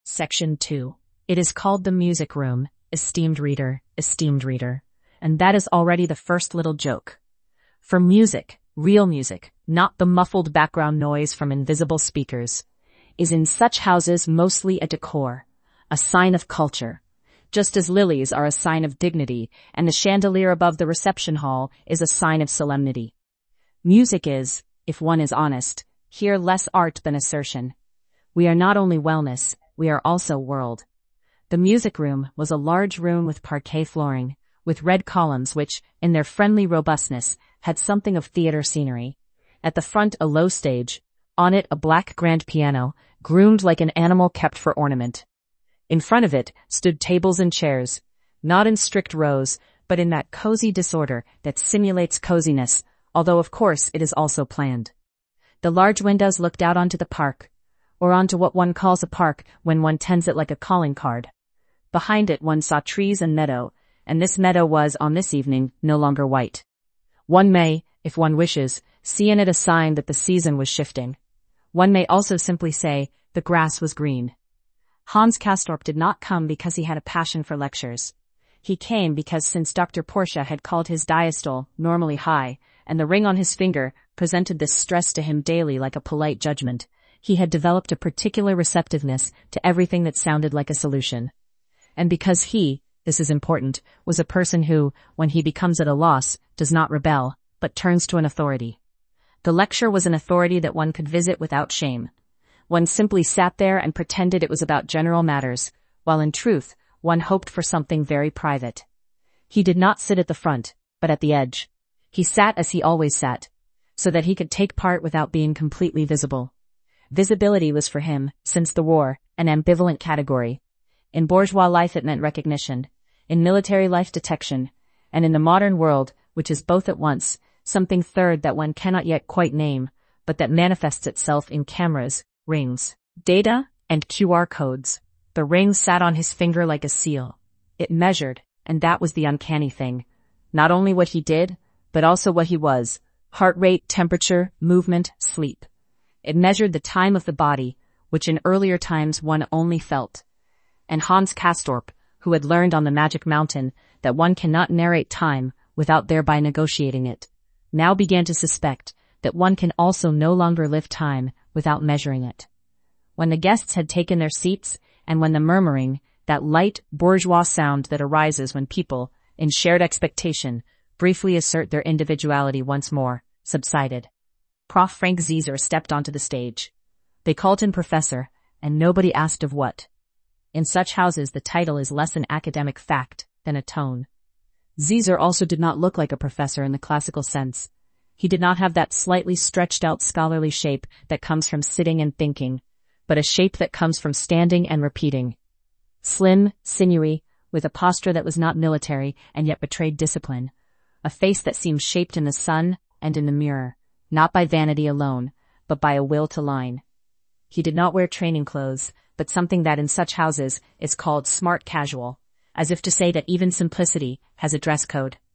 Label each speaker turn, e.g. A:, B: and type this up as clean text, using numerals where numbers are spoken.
A: Section 2. It is called the music room, esteemed reader, and that is already the first little joke. For music, real music, not the muffled background noise from invisible speakers, is in such houses mostly a decor, a sign of culture, just as lilies are a sign of dignity and the chandelier above the reception hall is a sign of solemnity. Music is, if one is honest, here less art than assertion. We are not only wellness, we are also world. The music room was a large room with parquet flooring, with red columns which, in their friendly robustness, had something of theater scenery. At the front a low stage, on it a black grand piano, groomed like an animal kept for ornament. In front of it stood tables and chairs, not in strict rows, but in that cozy disorder that simulates coziness, although of course it is also planned. The large windows looked out onto the park, or onto what one calls a park when one tends it like a calling card. Behind it one saw trees and meadow, and this meadow was, on this evening, no longer white. One may, if one wishes, see in it a sign that the season was shifting. One may also simply say, the grass was green. Hans Castorp did not come because he had a passion for lectures. He came because since Dr. Portia had called his diastole normally high, and the ring on his finger presented this stress to him daily like a polite judgment, he had developed a particular receptiveness to everything that sounded like a solution. And because he, this is important, was a person who, when he becomes at a loss, does not rebel, but turns to an authority. The lecture was an authority that one could visit without shame. One simply sat there and pretended it was about general matters, while in truth, one hoped for something very private. He did not sit at the front, but at the edge. He sat as he always sat, so that he could take part without being completely visible. Visibility was for him, since the war, an ambivalent category. In bourgeois life it meant recognition, in military life detection, and in the modern world, which is both at once, something third that one cannot yet quite name, but that manifests itself in cameras, rings, data, and QR codes. The ring sat on his finger like a seal. It measured, and that was the uncanny thing. Not only what he did, but also what he was: heart rate, temperature, movement, sleep. It measured the time of the body, which in earlier times one only felt. And Hans Castorp, who had learned on the Magic Mountain that one cannot narrate time without thereby negotiating it, now began to suspect that one can also no longer live time without measuring it. When the guests had taken their seats, and when the murmuring, that light bourgeois sound that arises when people, in shared expectation, briefly assert their individuality once more, subsided, Prof. Frank Zieser stepped onto the stage. They called him professor, and nobody asked of what. In such houses the title is less an academic fact than a tone. Zieser also did not look like a professor in the classical sense. He did not have that slightly stretched-out scholarly shape that comes from sitting and thinking, but a shape that comes from standing and repeating. Slim, sinewy, with a posture that was not military and yet betrayed discipline. A face that seemed shaped in the sun and in the mirror, not by vanity alone, but by a will to line. He did not wear training clothes, but something that in such houses is called smart casual, as if to say that even simplicity has a dress code.